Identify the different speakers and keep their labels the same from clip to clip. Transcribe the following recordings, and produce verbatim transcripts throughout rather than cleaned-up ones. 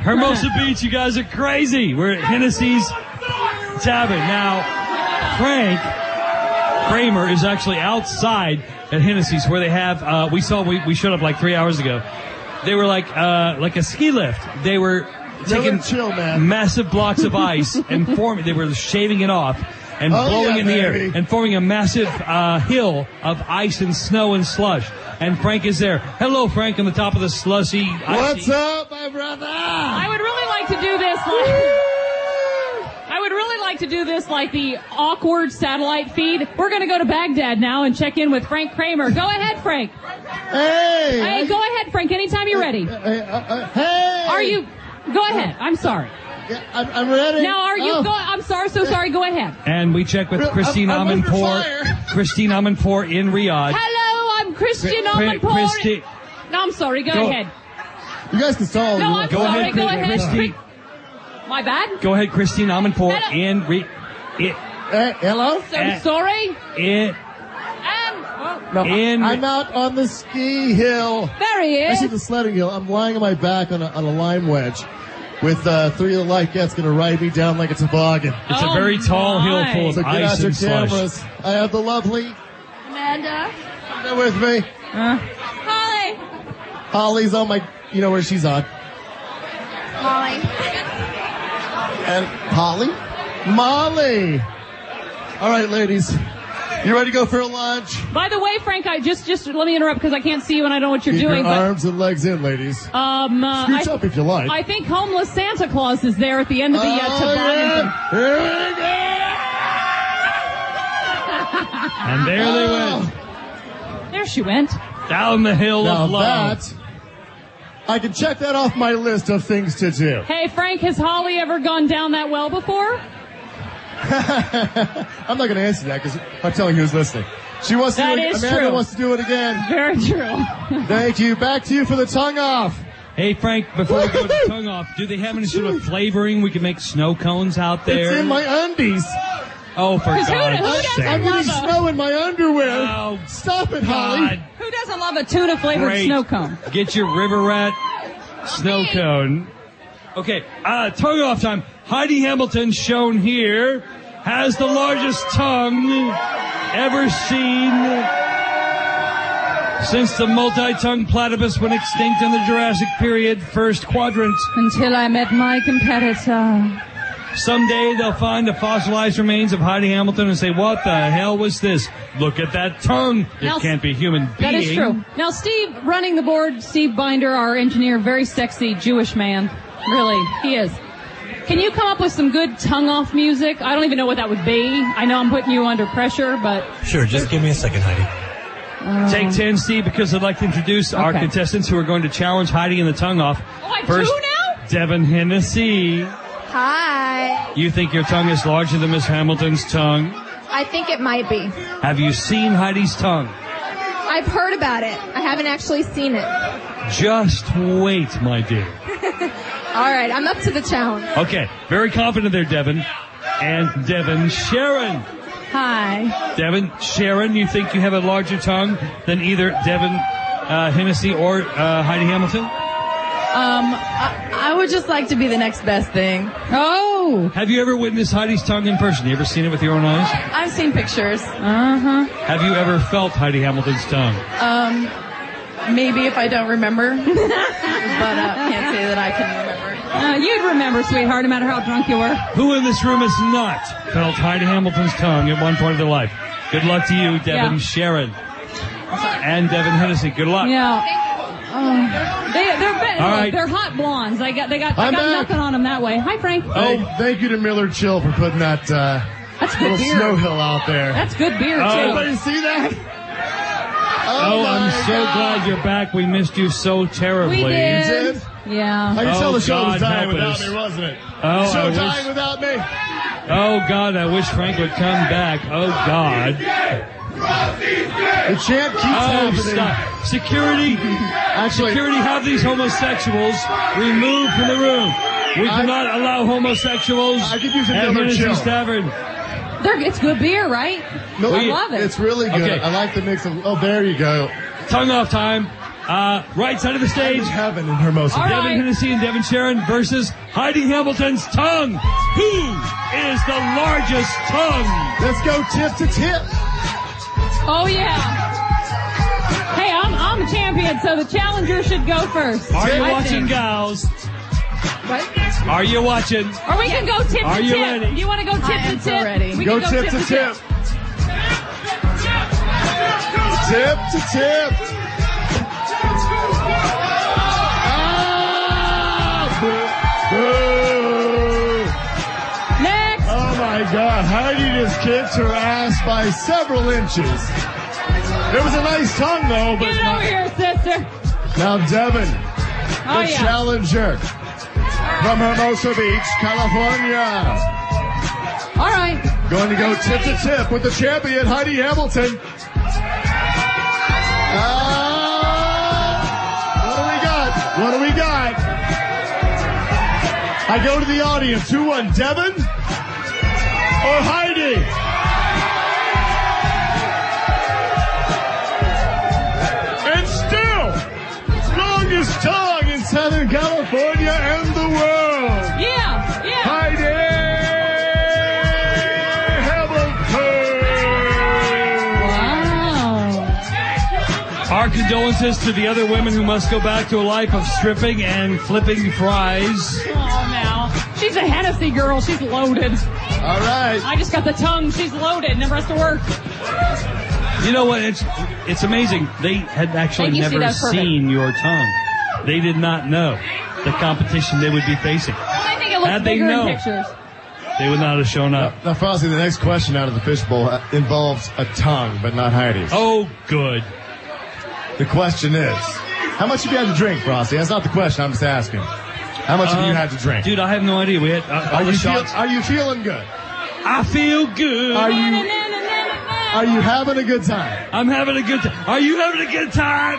Speaker 1: Hermosa Beach, you guys are crazy. We're at Hennessy's Tavern. Now, Frank Kramer is actually outside at Hennessy's where they have, uh, we saw, we, we showed up like three hours ago. They were like, uh, like a ski lift. They were taking
Speaker 2: chill, man.
Speaker 1: massive blocks of ice and forming, they were shaving it off and
Speaker 2: oh,
Speaker 1: blowing
Speaker 2: yeah,
Speaker 1: in the
Speaker 2: baby.
Speaker 1: air and forming a massive, uh, hill of ice and snow and slush. And Frank is there. Hello, Frank, on the top of the slushy.
Speaker 2: What's up, my brother?
Speaker 3: I would really like to do this like... I would really like to do this like the awkward satellite feed. We're going to go to Baghdad now and check in with Frank Kramer. Go ahead, Frank.
Speaker 2: Hey!
Speaker 3: Hey, go ahead, Frank, anytime you're ready.
Speaker 2: Hey! Uh, uh, hey.
Speaker 3: Are you... Go ahead. I'm sorry.
Speaker 2: Yeah, I'm, I'm ready.
Speaker 3: Now, are you...
Speaker 2: Oh.
Speaker 3: Go, I'm sorry, so sorry. Go ahead.
Speaker 1: And we check with Christine
Speaker 2: I'm, I'm
Speaker 1: Amanpour. Christine Amanpour in Riyadh.
Speaker 3: Hello, I'm Christian Amanpour.
Speaker 1: Christi-
Speaker 3: No, I'm sorry. Go,
Speaker 1: Go.
Speaker 3: ahead.
Speaker 2: You guys can stall.
Speaker 3: No, I'm
Speaker 1: Go
Speaker 3: sorry.
Speaker 1: ahead,
Speaker 3: Go ahead.
Speaker 1: Christine.
Speaker 3: My bad?
Speaker 1: Go ahead, Christine Amanpour
Speaker 3: Hello.
Speaker 1: in Re- it,
Speaker 2: Hey, hello?
Speaker 3: So
Speaker 1: Uh,
Speaker 3: sorry.
Speaker 1: it,
Speaker 3: And... Oh,
Speaker 2: No,
Speaker 1: in-
Speaker 2: I'm out on the ski hill.
Speaker 3: there he is.
Speaker 2: Actually, the sledding hill. I'm lying on my back on a, on a lime wedge with uh, three of the life guests going to ride me down like a toboggan.
Speaker 1: it's
Speaker 3: Oh
Speaker 1: a very tall
Speaker 3: my.
Speaker 1: hill full of
Speaker 2: So get
Speaker 1: ice
Speaker 2: out your
Speaker 1: and slush.
Speaker 2: cameras. I have the lovely
Speaker 4: Amanda.
Speaker 2: Amanda with me.
Speaker 3: Uh,
Speaker 4: Holly.
Speaker 2: Holly's on my, you know where she's on.
Speaker 4: Molly.
Speaker 2: And Holly? Molly. All right, ladies. You ready to go for a lunch?
Speaker 3: by the way, Frank, I just just let me interrupt because I can't see you and I don't know what you're
Speaker 2: Keep
Speaker 3: doing.
Speaker 2: your
Speaker 3: But
Speaker 2: arms and legs in, ladies.
Speaker 3: um, uh,
Speaker 2: Scooch
Speaker 3: I,
Speaker 2: up if you like.
Speaker 3: I think homeless Santa Claus is there at the end of the uh,
Speaker 2: Oh,
Speaker 3: toboggan.
Speaker 2: yeah. Here we go.
Speaker 1: And there they went.
Speaker 3: thing. There she went.
Speaker 1: Down the hill
Speaker 2: Now
Speaker 1: of love.
Speaker 2: that, I can check that off my list of things to do.
Speaker 3: Hey, Frank, has Holly ever gone down that well before?
Speaker 2: I'm not going to answer that because I'm telling you who's listening. She wants to
Speaker 3: That
Speaker 2: do it.
Speaker 3: is
Speaker 2: Amanda
Speaker 3: true.
Speaker 2: wants to do it again.
Speaker 3: Very true.
Speaker 2: Thank you. Back to you for the tongue off.
Speaker 1: Hey, Frank, before we go to the tongue off, do they have any sort of flavoring? We can make snow cones out there.
Speaker 2: It's in my undies.
Speaker 1: Oh, for
Speaker 3: Who- who
Speaker 1: God's
Speaker 3: doesn't
Speaker 1: sake.
Speaker 2: I'm
Speaker 3: love
Speaker 2: getting
Speaker 3: a-
Speaker 2: snow in my underwear.
Speaker 1: Oh,
Speaker 2: Stop it,
Speaker 1: God.
Speaker 2: Holly.
Speaker 3: Who doesn't love a tuna-flavored
Speaker 1: Great.
Speaker 3: snow cone?
Speaker 1: Get your River Rat snow cone. Okay, uh, tongue off time. Heidi Hamilton, shown here, has the largest tongue ever seen since the multi-tongued platypus went extinct in the Jurassic period, first quadrant.
Speaker 3: Until I met my competitor.
Speaker 1: Someday they'll find the fossilized remains of Heidi Hamilton and say, what the hell was this? Look at that tongue. It
Speaker 3: Now,
Speaker 1: can't be a human being.
Speaker 3: That is true. Now, Steve, running the board, Steve Binder, our engineer, very sexy Jewish man. Really, he is. Can you come up with some good tongue-off music? I don't even know what that would be. I know I'm putting you under pressure, but...
Speaker 5: Sure, just give me a second, Heidi.
Speaker 3: Uh,
Speaker 1: Take ten, Steve, because I'd like to introduce our
Speaker 3: Okay.
Speaker 1: contestants who are going to challenge Heidi in the tongue off.
Speaker 3: Oh, I have
Speaker 1: First,
Speaker 3: two now?
Speaker 1: Devin Hennessy.
Speaker 4: Hi.
Speaker 1: You think your tongue is larger than Miss Hamilton's tongue?
Speaker 4: I think it might be.
Speaker 1: Have you seen Heidi's tongue?
Speaker 4: I've heard about it. I haven't actually seen it.
Speaker 1: Just wait, my dear.
Speaker 4: All right, I'm up to the challenge.
Speaker 1: Okay, very confident there, Devin. And Devin Sharon.
Speaker 3: Hi.
Speaker 1: Devin Sharon, you think you have a larger tongue than either Devin uh, Hennessy or uh, Heidi Hamilton?
Speaker 6: Um, I, I would just like to be the next best thing.
Speaker 3: Oh.
Speaker 1: Have you ever witnessed Heidi's tongue in person? You ever seen it with your own eyes?
Speaker 6: I've seen pictures.
Speaker 3: Uh-huh.
Speaker 1: Have you ever felt Heidi Hamilton's tongue?
Speaker 6: Um, maybe if I don't remember, but uh, can't say that I can remember.
Speaker 3: Uh, you'd remember, sweetheart, no matter how drunk you were.
Speaker 1: Who in this room has not felt Heidi Hamilton's tongue at one point of their life? Good luck to you, Devin
Speaker 3: Yeah.
Speaker 1: Sharon. And Devin Hennessy. Good luck.
Speaker 3: Yeah. Oh. They, they're, be-
Speaker 1: All
Speaker 3: look,
Speaker 1: right.
Speaker 3: they're hot blondes. I got, they got, I
Speaker 2: I'm
Speaker 3: got
Speaker 2: back.
Speaker 3: nothing on them that way. Hi, Frank.
Speaker 2: Thank, thank you to Miller Chill for putting that uh,
Speaker 3: That's good
Speaker 2: little
Speaker 3: beer.
Speaker 2: snow hill out there.
Speaker 3: That's good beer, too.
Speaker 1: Oh.
Speaker 2: Everybody see that?
Speaker 1: Oh,
Speaker 2: my
Speaker 1: I'm so
Speaker 2: God.
Speaker 1: glad you're back. We missed you so terribly.
Speaker 3: We did.
Speaker 2: Did?
Speaker 3: Yeah.
Speaker 2: I can
Speaker 1: Oh,
Speaker 2: tell the show was
Speaker 1: God
Speaker 2: dying
Speaker 1: help
Speaker 2: without
Speaker 1: us.
Speaker 2: me, wasn't it?
Speaker 1: Oh,
Speaker 2: the show
Speaker 1: I
Speaker 2: dying
Speaker 1: wish-
Speaker 2: without me.
Speaker 1: Oh, God, I wish Frank would come back. Oh, God.
Speaker 2: The chant keeps
Speaker 1: Oh,
Speaker 2: happening.
Speaker 1: stop. Security,
Speaker 2: Actually,
Speaker 1: security, have these homosexuals removed from the room. We
Speaker 2: I-
Speaker 1: cannot allow homosexuals
Speaker 2: I could use a
Speaker 1: at
Speaker 2: Miller
Speaker 1: Hennessy's
Speaker 2: Chill.
Speaker 1: Tavern.
Speaker 3: They're, it's good beer, right?
Speaker 2: no,
Speaker 3: I love it.
Speaker 2: It's really good.
Speaker 1: Okay.
Speaker 2: I like the mix of. Oh, there you go.
Speaker 1: Tongue off time. Uh, right side of the stage.
Speaker 2: Heaven in Hermosa.
Speaker 3: All
Speaker 1: Devin
Speaker 3: right.
Speaker 1: Hennessy and Devin Sharon versus Heidi Hamilton's tongue. Who is the largest tongue?
Speaker 2: Let's go tip to tip.
Speaker 3: Oh, yeah. Hey, I'm I'm a champion, so the challenger should go first.
Speaker 1: Are you
Speaker 3: I
Speaker 1: watching,
Speaker 3: think.
Speaker 1: gals?
Speaker 3: What?
Speaker 1: Are you watching?
Speaker 3: Or we can go tip
Speaker 1: Are
Speaker 3: to
Speaker 1: you
Speaker 3: tip.
Speaker 1: ready?
Speaker 3: You want to go tip
Speaker 6: I
Speaker 3: to
Speaker 6: am so
Speaker 3: tip?
Speaker 6: ready.
Speaker 3: We
Speaker 2: Go
Speaker 3: can
Speaker 2: tip to tip. Tip to tip. Ah! Boo!
Speaker 3: Next.
Speaker 2: Oh my God, Heidi just kicked her ass by several inches. It was a nice tongue though, but
Speaker 3: Get over here, sister.
Speaker 2: now Devin,
Speaker 3: Oh,
Speaker 2: the
Speaker 3: yeah.
Speaker 2: challenger from Hermosa Beach, California.
Speaker 3: All right.
Speaker 2: Going to go tip to tip with the champion, Heidi Hamilton. Ah, what do we got? What do we got? I go to the audience. Who won, Devin or Heidi? And still, longest tongue in Southern California and the world.
Speaker 3: Yeah, yeah.
Speaker 2: Heidi Hamilton.
Speaker 3: Wow.
Speaker 1: Our condolences to the other women who must go back to a life of stripping and flipping fries.
Speaker 3: Oh, now. She's a Hennessy girl. She's loaded.
Speaker 2: All right.
Speaker 3: I just got the tongue. She's loaded. Never has to work.
Speaker 1: You know what? It's it's amazing. They had actually
Speaker 3: Thank you,
Speaker 1: never
Speaker 3: see, that's perfect.
Speaker 1: seen your tongue. They did not know the competition they would be facing.
Speaker 3: I think it looks
Speaker 1: Had they
Speaker 3: bigger
Speaker 1: known,
Speaker 3: in pictures.
Speaker 1: they would not have shown up.
Speaker 2: Now, Frosty, the next question out of the fishbowl uh, involves a tongue, but not Heidi's.
Speaker 1: Oh, good.
Speaker 2: The question is, how much have you had to drink, Frosty? That's not the question. I'm just asking. How much have you
Speaker 1: Um,
Speaker 2: had to drink?
Speaker 1: Dude, I have no idea. We had uh, all
Speaker 2: are,
Speaker 1: the
Speaker 2: you feel,
Speaker 1: shots.
Speaker 2: are you feeling good?
Speaker 1: I feel good.
Speaker 2: Are you are you having a good time?
Speaker 1: I'm having a good time. Are you having a good time?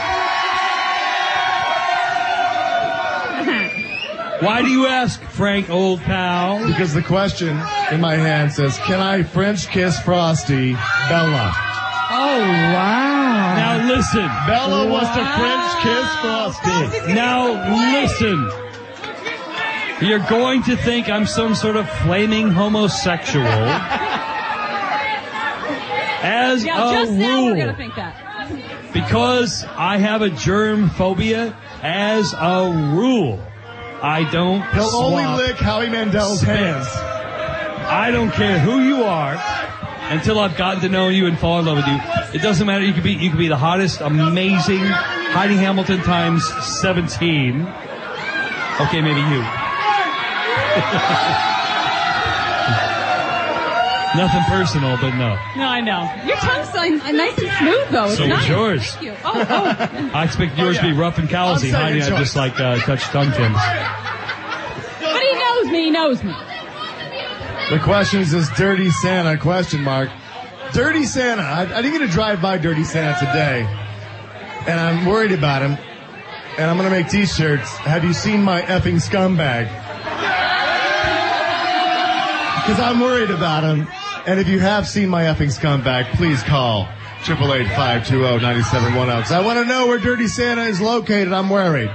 Speaker 1: Why do you ask, Frank, old pal?
Speaker 2: Because the question in my hand says, can I French kiss Frosty, Bella?
Speaker 3: Oh, wow.
Speaker 1: Now listen.
Speaker 2: Bella wants to French kiss Frosty.
Speaker 1: Now listen. You're going to think I'm some sort of flaming homosexual. As
Speaker 3: Yeah,
Speaker 1: a
Speaker 3: just now we're going to
Speaker 1: rule,
Speaker 3: think that.
Speaker 1: because I have a germ phobia, as a rule, I don't
Speaker 2: He'll only
Speaker 1: swap
Speaker 2: lick Howie Mandel's
Speaker 1: spit.
Speaker 2: hands.
Speaker 1: I don't care who you are until I've gotten to know you and fall in love with you. It doesn't matter. You could be you could be the hottest, amazing Heidi Hamilton times seventeen. Okay, maybe you. Nothing personal, but no.
Speaker 3: No, I know. Your tongue's so nice and smooth, though. It's
Speaker 1: So is
Speaker 3: nice.
Speaker 1: yours.
Speaker 3: Thank you. Oh, oh.
Speaker 1: I expect yours to be rough and callousy.
Speaker 2: I'm
Speaker 1: Heidi, I
Speaker 2: second
Speaker 1: just
Speaker 2: choice.
Speaker 1: like uh, touch tongue tims.
Speaker 3: But he knows me. He knows me.
Speaker 2: The question is this Dirty Santa question mark. Dirty Santa. I, I didn't get to drive by Dirty Santa today. And I'm worried about him. And I'm going to make t-shirts. Have you seen my effing scumbag? Because I'm worried about him. And if you have seen my effing scumbag, please call eight eight eight, five two zero, nine seven one zero. Because I want to know where Dirty Santa is located. I'm worried.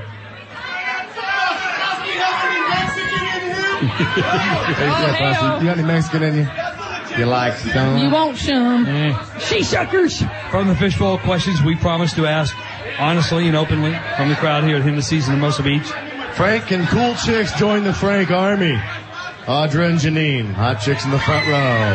Speaker 3: hey-o.
Speaker 2: You got any Mexican in you? You like some?
Speaker 3: You won't, Shum.
Speaker 1: Eh.
Speaker 3: She shuckers.
Speaker 1: From the fishbowl questions, we promise to ask honestly and openly from the crowd here at Hennessy's in Hermosa Beach.
Speaker 2: Frank and cool chicks join the Frank Army. Audra and Janine, hot chicks in the front row.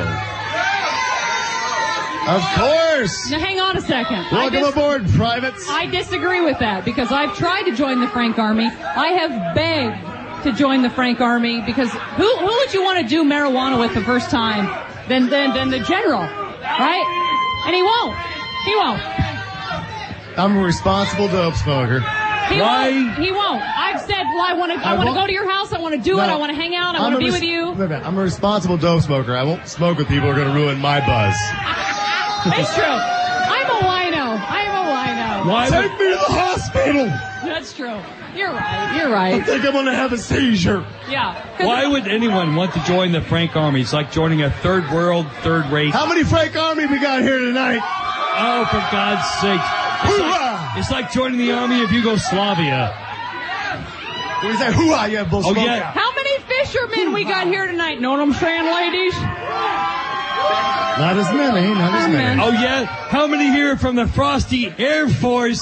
Speaker 2: Of course.
Speaker 3: Now, hang on a second. I
Speaker 2: Welcome
Speaker 3: dis-
Speaker 2: aboard, privates.
Speaker 3: I disagree with that because I've tried to join the Frank Army. I have begged to join the Frank Army because who who would you want to do marijuana with the first time than than, than the general, right? And he won't. He won't.
Speaker 2: I'm a responsible dope smoker.
Speaker 3: He
Speaker 1: Why?
Speaker 3: won't. He won't. I've said, well, I want to. I,
Speaker 2: I
Speaker 3: want to
Speaker 2: won't-
Speaker 3: go to your house. I want to do it.
Speaker 2: No,
Speaker 3: I want to hang out. I
Speaker 2: I'm
Speaker 3: want to
Speaker 2: a
Speaker 3: be
Speaker 2: res-
Speaker 3: with you.
Speaker 2: Wait a minute, I'm a responsible dope smoker. I won't smoke with people who are going to ruin my buzz.
Speaker 3: It's true. I'm a wino. I'm a wino.
Speaker 1: Why
Speaker 2: Take
Speaker 1: would,
Speaker 2: me to the hospital.
Speaker 3: That's true. You're right. You're
Speaker 2: I
Speaker 3: right.
Speaker 2: think I'm going to have a seizure.
Speaker 3: Yeah. 'Cause
Speaker 1: why would anyone want to join the Frank Army? It's like joining a third world, third rate.
Speaker 2: How many Frank Army we got here tonight?
Speaker 1: Oh, for God's sake.
Speaker 2: Hoo-ah!
Speaker 1: It's like joining the army of Yugoslavia.
Speaker 2: What is that? Hoo-ah, yeah, Bull
Speaker 1: Oh,
Speaker 2: Smoke
Speaker 1: yeah.
Speaker 2: out.
Speaker 3: How many fishermen we got here tonight? Know what I'm saying, ladies?
Speaker 2: Not as many, not as many.
Speaker 1: Oh, yeah? How many here from the Frosty Air Force?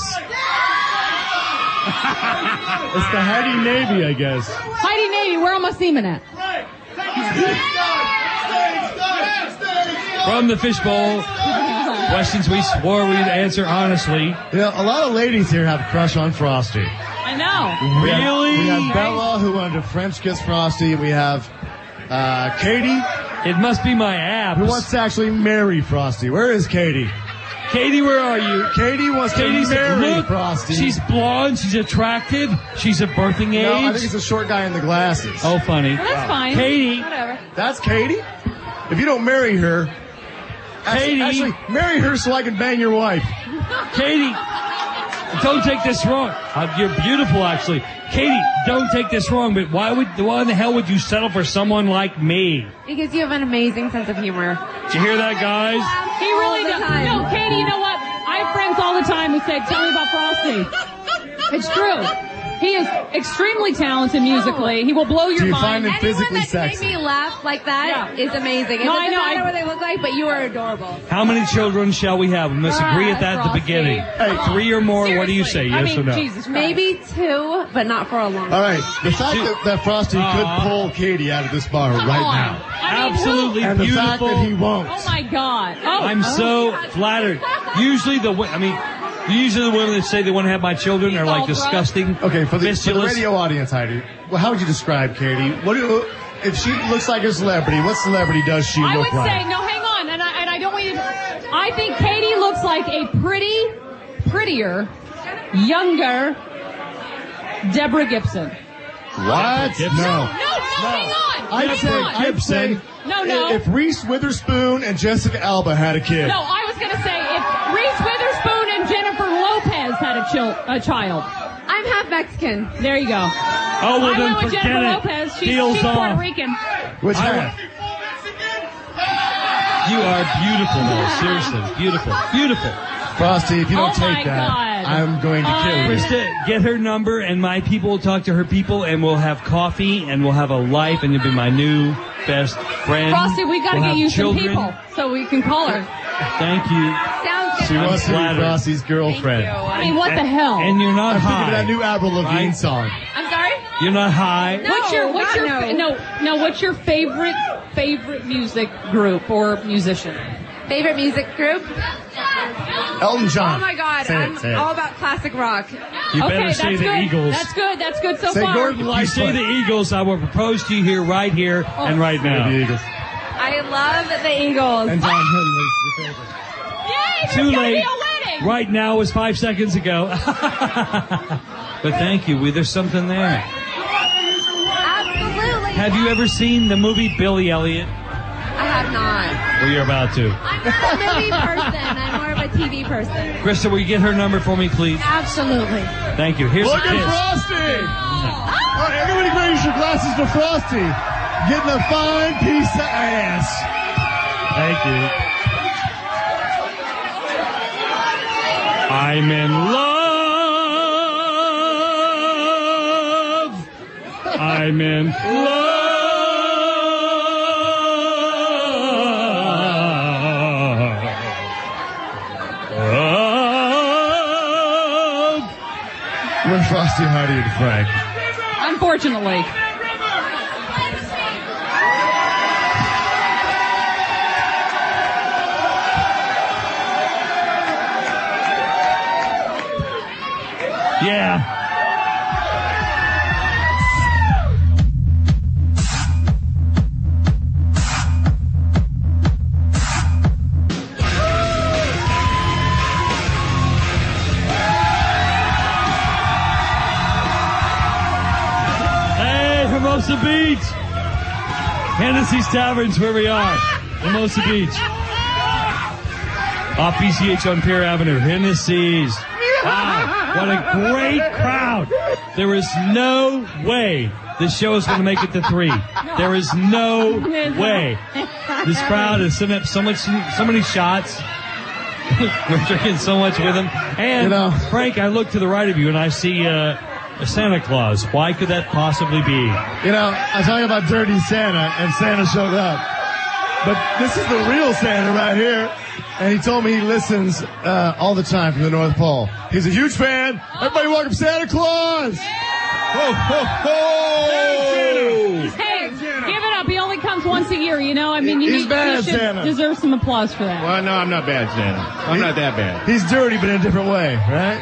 Speaker 2: It's the Heidi Navy, I guess.
Speaker 3: Heidi Navy, where are my seamen at?
Speaker 1: From the fishbowl. Questions we swore we'd answer honestly.
Speaker 2: You know, a lot of ladies here have a crush on Frosty.
Speaker 3: I know.
Speaker 2: We have-
Speaker 1: Really?
Speaker 2: We have Bella, who wanted to French kiss Frosty. We have uh, Katie,
Speaker 1: It must be my abs.
Speaker 2: who wants to actually marry Frosty. Where is Katie?
Speaker 1: Katie, where are you?
Speaker 2: Katie wants
Speaker 1: Katie's
Speaker 2: to marry
Speaker 1: look,
Speaker 2: Frosty.
Speaker 1: She's blonde. She's attractive. She's a birthing age.
Speaker 2: No, I think it's a short guy in the glasses.
Speaker 1: Oh, funny.
Speaker 3: Well, that's fine.
Speaker 1: Katie.
Speaker 3: Whatever.
Speaker 2: That's Katie? If you don't marry her, actually,
Speaker 1: Katie.
Speaker 2: actually marry her so I can bang your wife.
Speaker 1: Katie, don't take this wrong. Uh, you're beautiful, actually. Katie, don't take this wrong, but why would, why in the hell would you settle for someone like me?
Speaker 5: Because you have an amazing sense of humor.
Speaker 1: Did you hear that, guys?
Speaker 3: He really
Speaker 5: All the
Speaker 3: does.
Speaker 5: time.
Speaker 3: No, Katie, you know what? I have friends all the time who say, tell me about Frosty. It's true. He is extremely talented musically. He will blow your
Speaker 2: Do you
Speaker 3: mind.
Speaker 2: find him
Speaker 5: Anyone
Speaker 2: physically
Speaker 5: that can make
Speaker 2: sexy?
Speaker 5: me laugh like that
Speaker 3: Yeah.
Speaker 5: is amazing. It
Speaker 3: No, I
Speaker 5: doesn't
Speaker 3: know,
Speaker 5: matter
Speaker 3: I-
Speaker 5: what they look like, but you are adorable.
Speaker 1: How many children shall we have? We must
Speaker 3: Ah,
Speaker 1: agree at that at the
Speaker 3: Frosty.
Speaker 1: beginning.
Speaker 2: Hey,
Speaker 1: Three or more, what do you say,
Speaker 3: Seriously.
Speaker 1: yes
Speaker 3: I mean,
Speaker 1: or no?
Speaker 3: Jesus Christ.
Speaker 5: Maybe two, but not for a long
Speaker 2: All
Speaker 5: time.
Speaker 2: right, the fact that, that Frosty
Speaker 1: Aw.
Speaker 2: could pull Katie out of this bar right
Speaker 3: Come
Speaker 2: now.
Speaker 3: on. I mean,
Speaker 1: Absolutely
Speaker 2: And the fact
Speaker 1: beautiful.
Speaker 2: that he won't.
Speaker 3: Oh my God. Oh,
Speaker 1: I'm
Speaker 3: oh.
Speaker 1: so flattered. Usually the, wo- I mean, usually the women that say they want to have my children are like
Speaker 3: All thrust.
Speaker 1: disgusting.
Speaker 2: Okay, for the, for the
Speaker 1: fistulous.
Speaker 2: radio audience, Heidi, well, how would you describe Katie? What do, if she looks like a celebrity, what celebrity does she
Speaker 3: I
Speaker 2: look
Speaker 3: would
Speaker 2: like?
Speaker 3: say, no, hang on, and I, and I don't want you to, I think Katie looks like a pretty, prettier, younger Deborah Gibson.
Speaker 2: What?
Speaker 1: Gibson.
Speaker 2: No.
Speaker 3: No, no, hang on,
Speaker 2: I'd
Speaker 3: hang
Speaker 2: say,
Speaker 3: on.
Speaker 2: I'd say,
Speaker 3: No, no.
Speaker 2: if Reese Witherspoon and Jessica Alba had a kid.
Speaker 3: No, I was going to say if Reese Witherspoon and Jennifer Lopez had a, chil- a child.
Speaker 5: I'm half Mexican.
Speaker 3: There you go.
Speaker 1: Oh, well,
Speaker 3: I
Speaker 1: then
Speaker 3: went with
Speaker 1: forget
Speaker 3: Jennifer
Speaker 1: it.
Speaker 3: Lopez. She's,
Speaker 1: Deal's
Speaker 3: she's Puerto
Speaker 1: off.
Speaker 3: Rican.
Speaker 2: Which
Speaker 1: I
Speaker 2: half?
Speaker 1: You are beautiful, though. Seriously, beautiful, beautiful.
Speaker 2: Frosty, if you don't
Speaker 3: Oh, my
Speaker 2: take that,
Speaker 3: God.
Speaker 2: I'm going to kill
Speaker 3: I-
Speaker 2: you.
Speaker 1: Krista, get her number, and my people will talk to her people, and we'll have coffee, and we'll have a life, and you'll be my new best friend.
Speaker 3: Frosty, we got to
Speaker 1: We'll
Speaker 3: get
Speaker 1: have
Speaker 3: you
Speaker 1: children.
Speaker 3: some people so we can call her.
Speaker 1: Thank you.
Speaker 5: Sounds
Speaker 2: She
Speaker 5: good.
Speaker 1: I'm
Speaker 2: wants to be
Speaker 1: flattered.
Speaker 2: Frosty's girlfriend.
Speaker 3: I mean, what the hell?
Speaker 1: And you're not
Speaker 2: I'm thinking
Speaker 1: high.
Speaker 2: of that new Avril Lavigne
Speaker 1: Right?
Speaker 2: song.
Speaker 5: I'm sorry?
Speaker 1: You're not high.
Speaker 5: No.
Speaker 3: What's your what's
Speaker 5: God,
Speaker 3: your fa-
Speaker 5: no.
Speaker 3: no no what's your favorite favorite music group or musician?
Speaker 5: Favorite music group?
Speaker 2: Elton John.
Speaker 5: Oh my God,
Speaker 2: Say it,
Speaker 5: I'm
Speaker 2: say it.
Speaker 5: all about classic rock.
Speaker 1: You
Speaker 3: okay,
Speaker 1: better
Speaker 3: that's
Speaker 1: say the
Speaker 3: good.
Speaker 1: Eagles.
Speaker 3: That's good. That's good so
Speaker 2: Say
Speaker 3: far.
Speaker 2: Gordon
Speaker 1: If you
Speaker 2: Lightfoot.
Speaker 1: say the Eagles, I will propose to you here, right here, and right now.
Speaker 2: The Eagles.
Speaker 5: I love the Eagles.
Speaker 2: And Don Henley's your favorite.
Speaker 3: Yay! There's
Speaker 1: Too
Speaker 3: gonna
Speaker 1: late.
Speaker 3: be a wedding.
Speaker 1: Right now was five seconds ago. But thank you. We, there's something there.
Speaker 5: Absolutely.
Speaker 1: Have you ever seen the movie Billy Elliot?
Speaker 5: I have not.
Speaker 1: Well, you're about to.
Speaker 5: I'm not a movie person. I'm more of a T V person.
Speaker 1: Krista, will you get her number for me, please?
Speaker 5: Absolutely.
Speaker 1: Thank you. Here's
Speaker 2: Look
Speaker 1: a
Speaker 2: at
Speaker 1: kiss.
Speaker 2: Frosty! All right, everybody raise your glasses to Frosty. Getting a fine piece of ass.
Speaker 1: Thank you. I'm in love. I'm in love.
Speaker 2: When Frosty, Heidi, and Frank.
Speaker 3: Unfortunately.
Speaker 1: Yeah. Hey, Hermosa Beach. Hennessy's Tavern's where we are. Hermosa Beach. Off B C H on Pier Avenue. Hennessy's. Wow, what a great crowd. There is no way this show is going to make it to three. There is no way. This crowd has sent up so much, so many shots. We're drinking so much with him. And,
Speaker 2: You know-
Speaker 1: Frank, I look to the right of you and I see uh, a Santa Claus. Why could that possibly be?
Speaker 2: You know, I'm talking about Dirty Santa, and Santa showed up. But this is the real Santa right here. And he told me he listens uh, all the time from the North Pole. He's a huge fan. Everybody welcome Santa Claus! Ho, ho, ho!
Speaker 3: Hey, give it up. He only comes once a year, you know? I mean, you,
Speaker 2: He's
Speaker 3: need,
Speaker 2: bad,
Speaker 3: you should
Speaker 2: Santa.
Speaker 3: deserve some applause for that.
Speaker 7: Well, no, I'm not bad, Santa. I'm not that bad.
Speaker 2: He's dirty, but in a different way, right?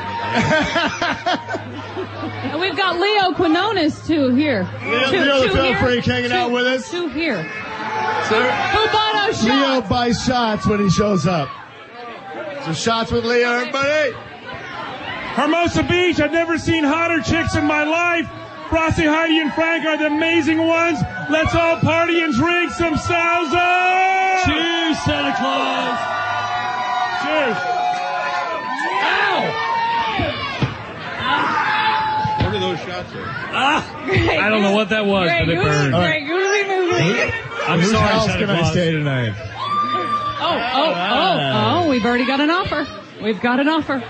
Speaker 3: And we've got Leo Quinones, too, here.
Speaker 2: Leo-
Speaker 3: two,
Speaker 2: Leo the
Speaker 3: two
Speaker 2: Fell
Speaker 3: here,
Speaker 2: Freak hanging
Speaker 3: two,
Speaker 2: out with us.
Speaker 3: Two here.
Speaker 2: So,
Speaker 3: Who bought our shot?
Speaker 2: Leo buys shots when he shows up. So shots with Leo, everybody.
Speaker 8: Hermosa Beach, I've never seen hotter chicks in my life. Frosty, Heidi, and Frank are the amazing ones. Let's all party and drink some salsa.
Speaker 1: Cheers, Santa Claus.
Speaker 8: Cheers.
Speaker 7: What are those shots there?
Speaker 1: Ah, I don't know what that was,
Speaker 3: Greg,
Speaker 1: but it
Speaker 3: who's-
Speaker 1: burned.
Speaker 3: Greg, who's moving?
Speaker 1: I'm
Speaker 2: Whose
Speaker 1: sorry,
Speaker 2: house
Speaker 1: Santa
Speaker 2: can I
Speaker 1: Claus.
Speaker 2: stay tonight?
Speaker 3: Oh, oh, oh, oh, we've already got an offer. We've got an offer.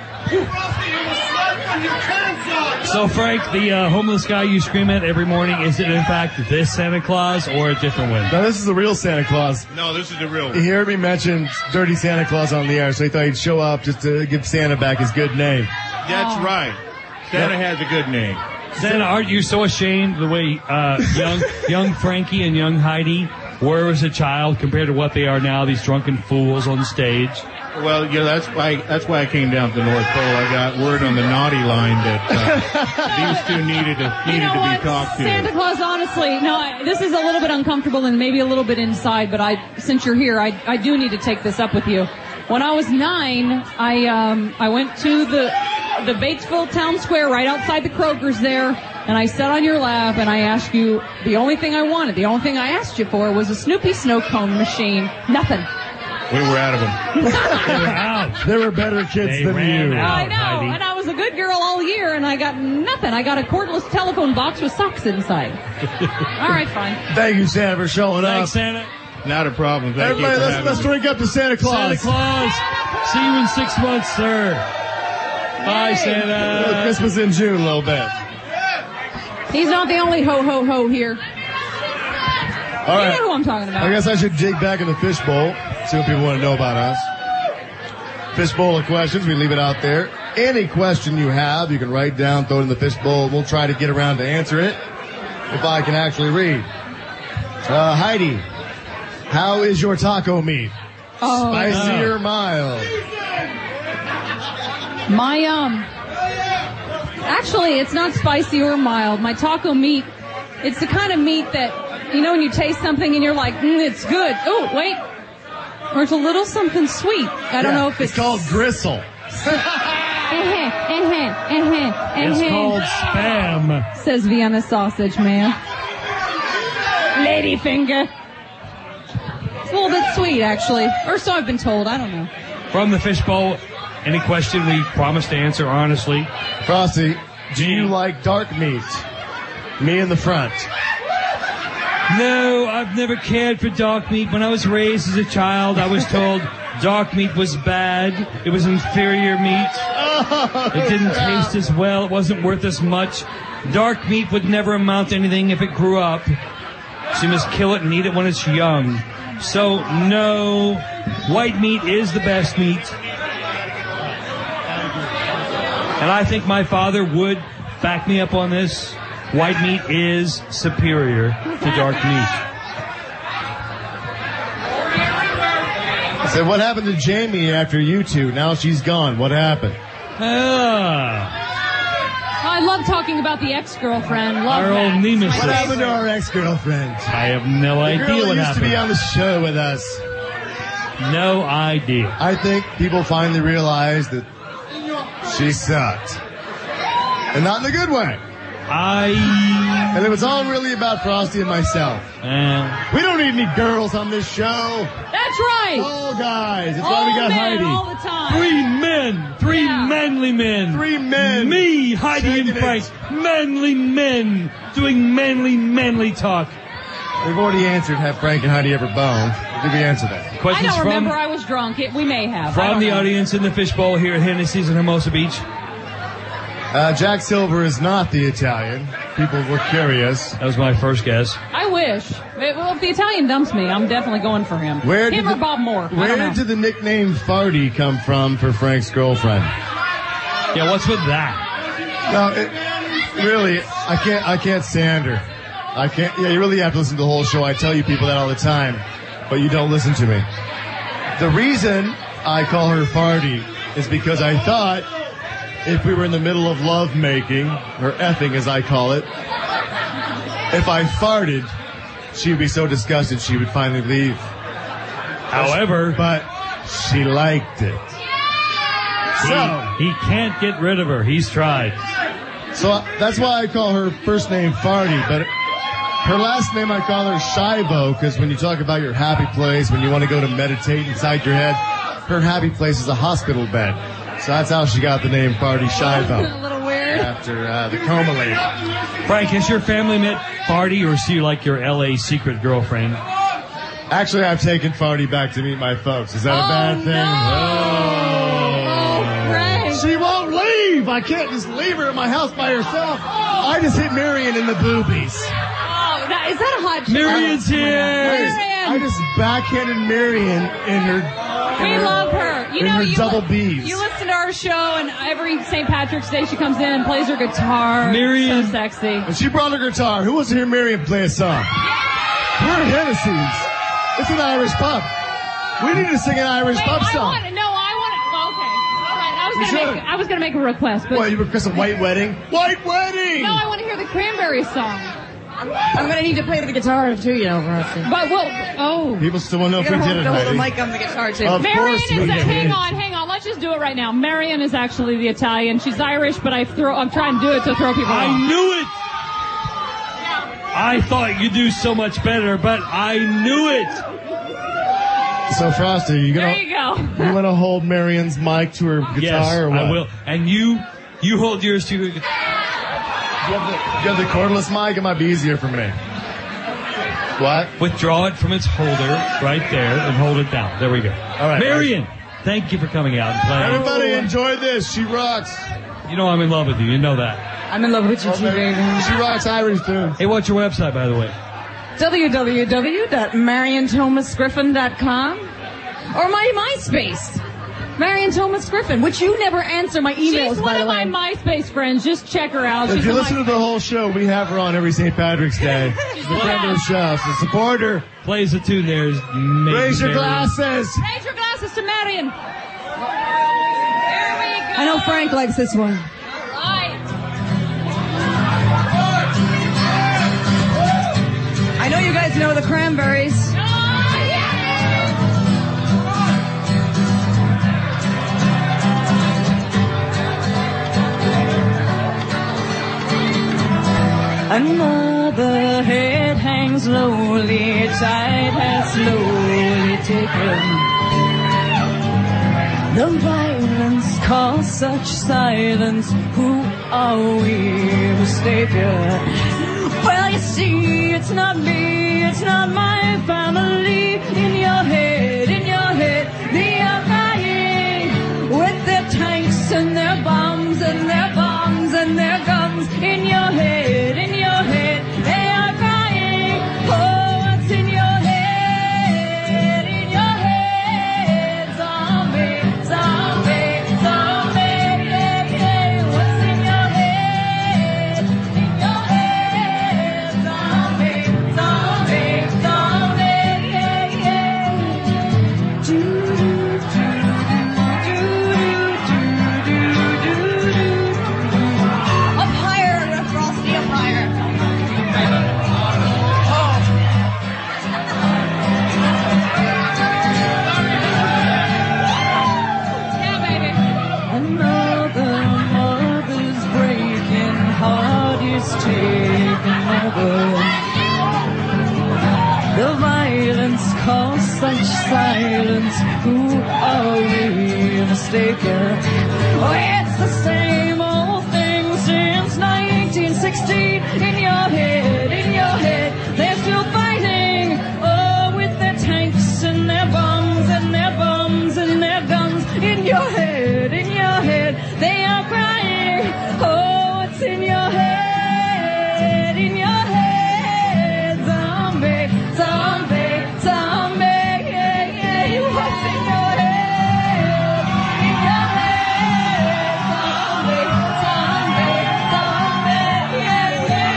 Speaker 1: So, Frank, the uh, homeless guy you scream at every morning, is it in fact this Santa Claus or a different one?
Speaker 2: No, this is the real Santa Claus.
Speaker 7: No, this is the real
Speaker 2: He
Speaker 7: one.
Speaker 2: heard me mention Dirty Santa Claus on the air, so he thought he'd show up just to give Santa back his good name.
Speaker 7: That's right. Santa has a good name.
Speaker 1: Santa, aren't you so ashamed the way uh, young young Frankie and young Heidi were as a child compared to what they are now, these drunken fools on stage?
Speaker 7: Well, yeah, that's why that's why I came down to the North Pole. I got word on the naughty line that uh, these two needed to needed
Speaker 3: You know
Speaker 7: to
Speaker 3: what?
Speaker 7: be talked to.
Speaker 3: Santa Claus, honestly, no, I, this is a little bit uncomfortable and maybe a little bit inside, but I, since you're here, I, I do need to take this up with you. When I was nine, I, um, I went to the, the Batesville Town Square right outside the Kroger's there, and I sat on your lap and I asked you the only thing I wanted, the only thing I asked you for was a Snoopy snow cone machine. Nothing.
Speaker 7: We were out of them.
Speaker 1: They were out.
Speaker 2: There were better kids
Speaker 1: They
Speaker 2: than
Speaker 1: ran
Speaker 2: you.
Speaker 1: out.
Speaker 3: I know,
Speaker 1: Heidi.
Speaker 3: and I was a good girl all year, and I got nothing. I got a cordless telephone box with socks inside. All right, fine.
Speaker 2: Thank you, Santa, for showing up.
Speaker 1: Thanks, Santa.
Speaker 7: Not a problem. Thank
Speaker 2: Everybody,
Speaker 7: you for
Speaker 2: let's,
Speaker 7: having
Speaker 2: let's
Speaker 7: me.
Speaker 2: drink up to Santa Claus.
Speaker 1: Santa Claus, see you in six months, sir. Bye,
Speaker 3: Yay.
Speaker 1: Santa.
Speaker 2: Christmas in June a little bit.
Speaker 3: He's not the only ho-ho-ho here.
Speaker 2: All
Speaker 3: You
Speaker 2: right.
Speaker 3: know who I'm talking about.
Speaker 2: I guess I should dig back in the fishbowl, see what people want to know about us. Fishbowl of questions, we leave it out there. Any question you have, you can write down, throw it in the fishbowl. We'll try to get around to answer it if I can actually read. Uh, Heidi, how is your taco meat?
Speaker 3: Oh,
Speaker 2: Spicy or mild?
Speaker 3: my, um, actually, it's not spicy or mild. My taco meat, it's the kind of meat that, you know, when you taste something and you're like, mm, it's good. Oh, wait. Or it's a little something sweet. I don't
Speaker 2: Yeah,
Speaker 3: know if it's...
Speaker 2: It's called gristle.
Speaker 3: Uh-huh, uh-huh, uh-huh,
Speaker 1: It's
Speaker 3: uh-huh,
Speaker 1: called spam.
Speaker 3: says Vienna Sausage Man. Ladyfinger. It's a little bit sweet, actually. Or so I've been told. I don't know.
Speaker 1: From the fishbowl, any question we promise to answer honestly.
Speaker 2: Frosty, do you like dark meat? Me in the front.
Speaker 1: No, I've never cared for dark meat. When I was raised as a child, I was told dark meat was bad. It was inferior meat. It didn't taste as well. It wasn't worth as much. Dark meat would never amount to anything if it grew up. So you must kill it and eat it when it's young. So, no, white meat is the best meat. And I think my father would back me up on this. White meat is superior to dark meat.
Speaker 2: I said, what happened to Jamie after you two? Now she's gone. What happened?
Speaker 1: Ah,
Speaker 3: I love talking about the ex-girlfriend. Love
Speaker 1: Our
Speaker 3: that.
Speaker 1: old nemesis.
Speaker 2: What happened to our ex-girlfriend?
Speaker 1: I have no
Speaker 2: The
Speaker 1: idea
Speaker 2: girl
Speaker 1: what
Speaker 2: who used
Speaker 1: happened.
Speaker 2: to be on the show with us.
Speaker 1: No idea.
Speaker 2: I think people finally realized that she sucked. And not in a good way.
Speaker 1: I...
Speaker 2: And it was all really about Frosty and myself.
Speaker 1: Uh,
Speaker 2: We don't need any girls on this show.
Speaker 3: That's right.
Speaker 2: All guys. That's
Speaker 3: all
Speaker 2: why we got
Speaker 3: men
Speaker 2: Heidi.
Speaker 3: all the time.
Speaker 1: three men. Three
Speaker 3: Yeah.
Speaker 1: manly men.
Speaker 2: Three men.
Speaker 1: Me, Heidi, and
Speaker 2: Shaking
Speaker 1: Frank.
Speaker 2: it.
Speaker 1: Manly men. Doing manly, manly talk.
Speaker 2: We've already answered, have Frank and Heidi ever boned? I think we answered that.
Speaker 3: I
Speaker 1: Questions
Speaker 3: don't
Speaker 1: from,
Speaker 3: remember. I was drunk. It, we may have. I
Speaker 1: from
Speaker 3: don't
Speaker 1: the
Speaker 3: know.
Speaker 1: audience in the fishbowl here at Hennessy's in Hermosa Beach.
Speaker 2: Uh, Jack Silver is not the Italian. People were curious.
Speaker 1: That was my first guess.
Speaker 3: I wish. It- well, if the Italian dumps me, I'm definitely going for him.
Speaker 2: Where
Speaker 3: him
Speaker 2: did
Speaker 3: or
Speaker 2: the,
Speaker 3: Bob Moore. I
Speaker 2: Where
Speaker 3: don't know.
Speaker 2: did the nickname Farty come from for Frank's girlfriend?
Speaker 1: Yeah, what's with that?
Speaker 2: No, it, really, I can't. I can't stand her. I can't. Yeah, you really have to listen to the whole show. I tell you people that all the time, but you don't listen to me. The reason I call her Farty is because I thought if we were in the middle of love making, or effing as I call it, if I farted, she would be so disgusted she would finally leave.
Speaker 1: However,
Speaker 2: but she liked it. So
Speaker 1: he, he can't get rid of her. He's tried.
Speaker 2: So that's why I call her first name Farty, but her last name I call her Shivo, because when you talk about your happy place, when you want to go to meditate inside your head, her happy place is a hospital bed. So that's how she got the name Farty Shivo.
Speaker 3: A little weird.
Speaker 2: After uh, the coma lady.
Speaker 1: Frank, has your family met Farty, or is she like your L A secret girlfriend?
Speaker 2: Actually, I've taken Farty back to meet my folks. Is that a
Speaker 3: Oh,
Speaker 2: bad thing?
Speaker 3: no. Oh, Frank.
Speaker 2: She won't leave. I can't just leave her at my house by herself. I just hit Marion in the boobies.
Speaker 3: Oh, that, is that a hot chick?
Speaker 1: Marion's
Speaker 2: I
Speaker 1: here!
Speaker 2: just, I just backhanded Marion in her. in
Speaker 3: We
Speaker 2: her-
Speaker 3: love her. You
Speaker 2: in
Speaker 3: know,
Speaker 2: her
Speaker 3: you,
Speaker 2: double B's.
Speaker 3: you listen to our show, and every Saint Patrick's Day she comes in and plays her guitar.
Speaker 1: Marion.
Speaker 3: So sexy.
Speaker 2: And she brought her guitar. Who wants to hear Marion play a song? We're at Hennessy's. It's an Irish pub. We need to sing an Irish
Speaker 3: Wait,
Speaker 2: pub
Speaker 3: I
Speaker 2: song.
Speaker 3: want no, I want it. Well, okay, all right. I was
Speaker 2: You
Speaker 3: gonna
Speaker 2: should.
Speaker 3: make I was gonna make a request, but
Speaker 2: What, you request a white wedding? White wedding!
Speaker 3: no, I want to hear the Cranberries song.
Speaker 6: I'm gonna need to play the guitar too, you know, Rusty.
Speaker 3: But well, oh,
Speaker 2: People still want to know if we
Speaker 6: Hold
Speaker 2: did it,
Speaker 6: the
Speaker 2: Heidi.
Speaker 6: mic on the guitar too.
Speaker 2: Of
Speaker 3: Marion
Speaker 2: course we
Speaker 3: is. A,
Speaker 2: did.
Speaker 3: hang on, hang on. Let's just do it right now. Marion is actually the Italian. She's Irish, but I throw. I'm trying to do it to throw people
Speaker 1: I
Speaker 3: off.
Speaker 1: knew it! I thought you'd do so much better, but I knew it!
Speaker 2: So, Frosty, you gonna
Speaker 3: There you go.
Speaker 2: you want to hold Marion's mic to her guitar
Speaker 1: Yes,
Speaker 2: or what?
Speaker 1: I will. And you, you hold yours to your guitar.
Speaker 2: You have, the, you have the cordless mic. It might be easier for me. What?
Speaker 1: Withdraw it from its holder right there and hold it down. There we go.
Speaker 2: All right.
Speaker 1: Marion, thank you for coming out and playing.
Speaker 2: Everybody enjoy this. She rocks.
Speaker 1: You know I'm in love with you. You know that.
Speaker 6: I'm in love with you too, baby.
Speaker 2: She rocks Irish tunes.
Speaker 1: Hey, what's your website, by the way?
Speaker 6: w w w dot marion thomas griffin dot com or my MySpace, Marion Thomas Griffin, which you never answer my emails,
Speaker 3: She's
Speaker 6: by
Speaker 3: one
Speaker 6: the
Speaker 3: of
Speaker 6: way.
Speaker 3: my MySpace friends. Just check her out.
Speaker 2: If
Speaker 3: She's
Speaker 2: you
Speaker 3: on
Speaker 2: listen
Speaker 3: my-
Speaker 2: to the whole show, we have her on every Saint Patrick's Day. She's the friend of the show, so support her.
Speaker 1: Plays the tune there. Is
Speaker 2: Raise your glasses.
Speaker 3: Raise your glasses to Marion. There we go.
Speaker 6: I know Frank likes this one.
Speaker 3: Right.
Speaker 6: I know you guys know the Cranberries. Another head hangs lowly, tide has slowly taken. The violence caused such silence. Who are we mistaken? Well, you see, it's not me, it's not my family. In your head, in your head, they are crying with their tanks and their bombs and their bombs and their guns. In your head, in your head, they are crying. Oh, what's in your head? In your head, zombie, zombie, zombie, yeah, yeah. What's in your head? In your head, zombie, zombie, zombie, yeah, yeah. Do, do, do, do, do, do, do, do. Up higher, Frosty, up higher.
Speaker 3: Yeah, baby.
Speaker 6: Another mother's breaking heart is taken over. The violence caused such silence. Who are we mistaken? Oh, it's the same old thing since nineteen sixteen. In your head, in your head, they're still fighting. Oh, with their tanks and in your head, in your head. They are crying. Oh, what's in your head, in your head? Zombie, zombie, zombie. Yeah, yeah. What's in your head, in your head? Zombie, zombie, zombie. Yeah,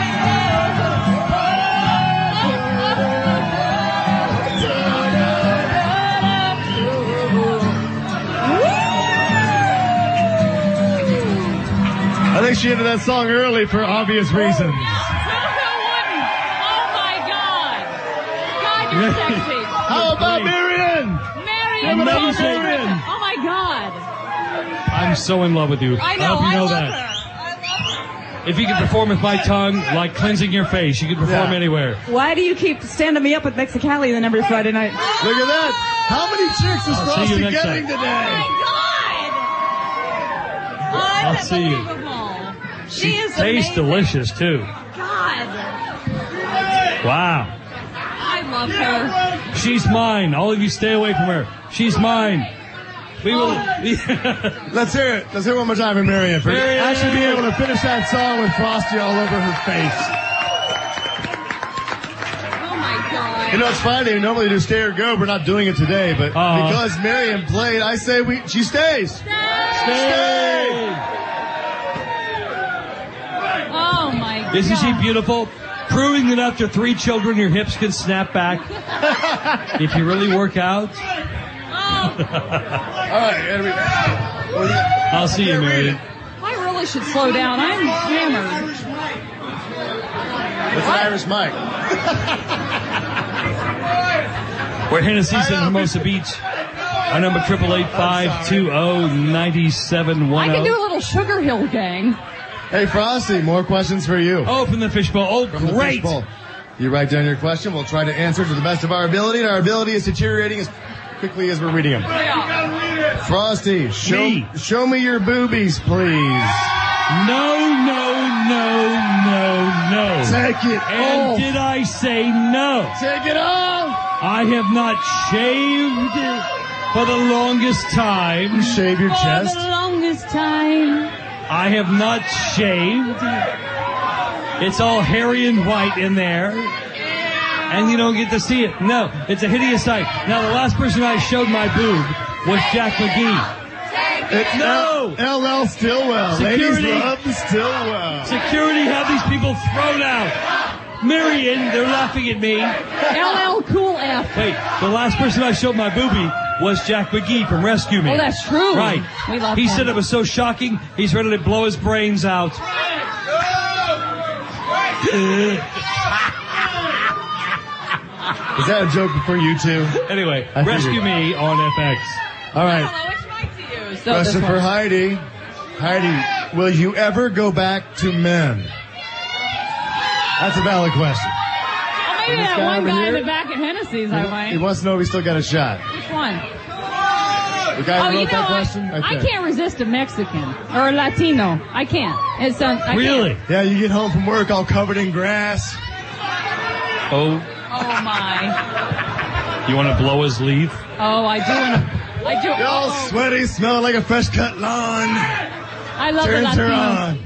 Speaker 2: I think she ended that song early for obvious reasons.
Speaker 3: Oh my God! God, you're sexy.
Speaker 2: How about Marion?
Speaker 3: Marion,
Speaker 1: Amazing.
Speaker 3: Marion. Oh my God!
Speaker 1: I'm so in love with you.
Speaker 3: I know.
Speaker 1: hope you
Speaker 3: I
Speaker 1: know
Speaker 3: love
Speaker 1: that.
Speaker 3: her. I love her.
Speaker 1: If you could perform with my tongue, like cleansing your face, you could perform
Speaker 2: Yeah.
Speaker 1: anywhere.
Speaker 6: Why do you keep standing me up with Mexicali then every Friday night?
Speaker 2: Look at that. How many chicks is
Speaker 1: I'll see you
Speaker 2: Frosty
Speaker 1: next
Speaker 2: getting
Speaker 1: time.
Speaker 3: Oh
Speaker 2: today?
Speaker 3: my God!
Speaker 1: I'll see you.
Speaker 3: Unbelievable.
Speaker 6: She is
Speaker 1: Tastes
Speaker 6: amazing.
Speaker 1: delicious too.
Speaker 3: God,
Speaker 1: Wow.
Speaker 3: I love her.
Speaker 1: She's mine. All of you stay away from her. She's mine. We will.
Speaker 2: Let's hear it. Let's hear it one more time for Marion. For
Speaker 1: Marion.
Speaker 2: actually being able to finish that song with Frosty all over her face.
Speaker 3: Oh my God.
Speaker 2: You know, it's Friday. We normally do stay or go. We're not doing it today, but
Speaker 1: Aw.
Speaker 2: because Marion played, I say we. She stays. Stay.
Speaker 3: Oh my God.
Speaker 1: Isn't she beautiful? Proving that after three children, your hips can snap back if you really work out.
Speaker 3: Oh,
Speaker 2: All right. here we-
Speaker 1: I'll see you, Marion.
Speaker 3: I really should slow down. I'm hammered.
Speaker 2: It's an Irish mic.
Speaker 1: We're at Hennessy's in Hermosa Beach. Our number triple eight five two zero nine seven one
Speaker 3: I can do a
Speaker 1: zero.
Speaker 3: little Sugar Hill gang.
Speaker 2: Hey, Frosty, more questions for you.
Speaker 1: Oh, from the fishbowl. Oh,
Speaker 2: From the
Speaker 1: great.
Speaker 2: fishbowl. You write down your question. We'll try to answer to the best of our ability, and our ability is deteriorating as quickly as we're reading them. Frosty, show
Speaker 1: Me.
Speaker 2: show me your boobies, please.
Speaker 1: No, no, no, no, no.
Speaker 2: Take it
Speaker 1: And
Speaker 2: off.
Speaker 1: did I say no?
Speaker 2: Take it off.
Speaker 1: I have not shaved for the longest time.
Speaker 2: You shave your
Speaker 3: For
Speaker 2: chest.
Speaker 3: the longest time.
Speaker 1: I have not shaved. It's all hairy and white in there. And you don't get to see it. No, it's a hideous sight. Now, the last person I showed my boob was Jack McGee.
Speaker 2: It's
Speaker 1: No.
Speaker 2: L L Stillwell. Ladies
Speaker 1: Security.
Speaker 2: love the Stillwell.
Speaker 1: Security have these people thrown out. Marion, they're laughing at me.
Speaker 3: L L Cool F.
Speaker 1: Wait, the last person I showed my boobie was Jack McGee from Rescue Me.
Speaker 3: Oh, that's true.
Speaker 1: Right.
Speaker 3: We love
Speaker 1: He
Speaker 3: him.
Speaker 1: said it was so shocking, he's ready to blow his brains out.
Speaker 2: Is that a joke for you two?
Speaker 1: Anyway,
Speaker 2: I figured.
Speaker 1: Rescue Me on F X.
Speaker 2: All right.
Speaker 3: Which mic to use? So
Speaker 2: Question
Speaker 3: this
Speaker 2: for
Speaker 3: one.
Speaker 2: Heidi. Heidi, will you ever go back to men? That's a valid question.
Speaker 3: Oh, maybe
Speaker 2: This
Speaker 3: that
Speaker 2: guy
Speaker 3: one
Speaker 2: over
Speaker 3: guy
Speaker 2: here?
Speaker 3: in the back at Hennessy's, I
Speaker 2: He
Speaker 3: might.
Speaker 2: wants to know if he still got a shot.
Speaker 3: Which one?
Speaker 2: The guy
Speaker 3: Oh,
Speaker 2: who
Speaker 3: you
Speaker 2: wrote
Speaker 3: know
Speaker 2: that
Speaker 3: what?
Speaker 2: question? Right
Speaker 3: I
Speaker 2: there.
Speaker 3: can't resist a Mexican or a Latino. I can't. It's um, I
Speaker 1: Really?
Speaker 3: Can't.
Speaker 2: Yeah, you get home from work all covered in grass.
Speaker 1: Oh,
Speaker 3: Oh my.
Speaker 1: you want to blow his leaf?
Speaker 3: Oh, I do want to. I do.
Speaker 2: You're all
Speaker 3: oh,
Speaker 2: sweaty, smell like a fresh cut lawn.
Speaker 3: I love
Speaker 2: Turns
Speaker 3: the
Speaker 2: her
Speaker 3: Latinos.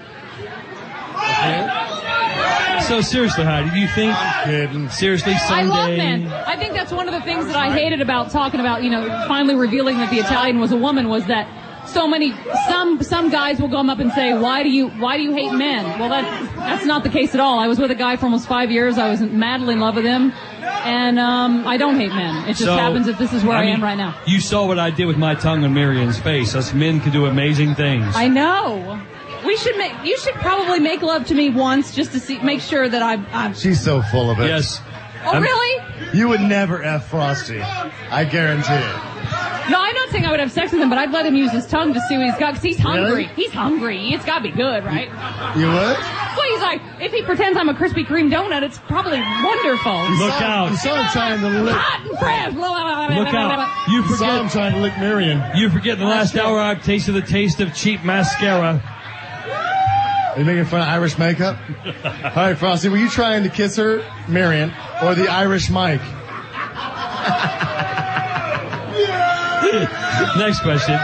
Speaker 2: on.
Speaker 1: So seriously, Heidi, do you think,
Speaker 2: Kidding.
Speaker 1: seriously,
Speaker 3: I
Speaker 1: someday...
Speaker 3: love men. I think that's one of the things that I hated about talking about, you know, finally revealing that the Italian was a woman was that so many, some, some guys will come up and say, why do you, why do you hate men? Well, that, that's not the case at all. I was with a guy for almost five years. I was madly in love with him. And, um, I don't hate men. It just
Speaker 1: So,
Speaker 3: happens that this is where I,
Speaker 1: mean,
Speaker 3: am right now.
Speaker 1: You saw what I did with my tongue on Marion's face. Us men can do amazing things.
Speaker 3: I know. We should make, you should probably make love to me once just to see, make sure that I'm, I'm,
Speaker 2: She's so full of it.
Speaker 1: Yes.
Speaker 3: oh,
Speaker 1: I'm-
Speaker 3: really?
Speaker 2: You would never F Frosty. I guarantee it.
Speaker 3: No, I'm not saying I would have sex with him, but I'd let him use his tongue to see what he's got, because he's hungry.
Speaker 2: Really?
Speaker 3: He's hungry. It's got to be good, right?
Speaker 2: You would?
Speaker 3: So he's like, if he pretends I'm a Krispy Kreme donut, it's probably wonderful.
Speaker 2: You
Speaker 1: Look
Speaker 2: saw,
Speaker 1: out.
Speaker 2: You saw him trying to lick.
Speaker 3: Hot and fresh.
Speaker 1: Look out. You
Speaker 2: You saw him
Speaker 1: forget,
Speaker 2: trying to lick Marion.
Speaker 1: you forget the last hour I've tasted the taste of cheap mascara.
Speaker 2: Are you making fun of Irish makeup? All right, Frosty, were you trying to kiss her, Marion, or the Irish Mike?
Speaker 1: Next question.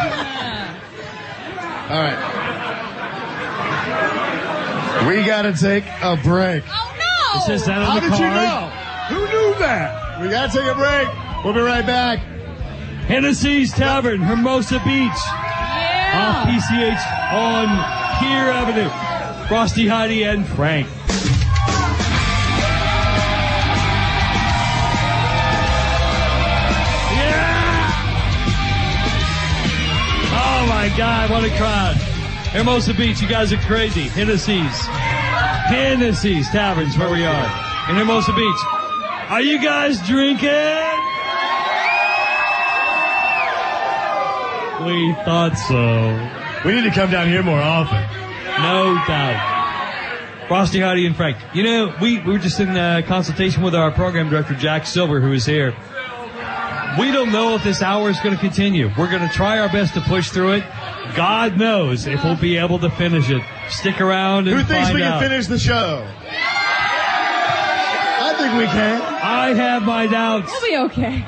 Speaker 2: All right. We got to take a break.
Speaker 3: Oh, no!
Speaker 1: It says that on
Speaker 2: How
Speaker 1: the
Speaker 2: did
Speaker 1: card.
Speaker 2: you know? Who knew that? We got to take a break. We'll be right back.
Speaker 1: Hennessy's Tavern, Hermosa Beach.
Speaker 3: Yeah!
Speaker 1: Off P C H on Pier Avenue. Frosty, Heidi, and Frank. Oh my God, what a crowd. Hermosa Beach, you guys are crazy. Hennessy's. Hennessy's Tavern's where we are. In Hermosa Beach. Are you guys drinking? We thought so.
Speaker 2: We need to come down here more often.
Speaker 1: No doubt. Frosty, Heidi, and Frank. You know, we, we were just in uh, consultation with our program director, Jack Silver, who is here. We don't know if this hour is going to continue. We're going to try our best to push through it. God knows if we'll be able to finish it. Stick around and
Speaker 2: Who thinks
Speaker 1: find
Speaker 2: we can
Speaker 1: out.
Speaker 2: finish the show? I think we can.
Speaker 1: I have my doubts.
Speaker 3: We'll be okay.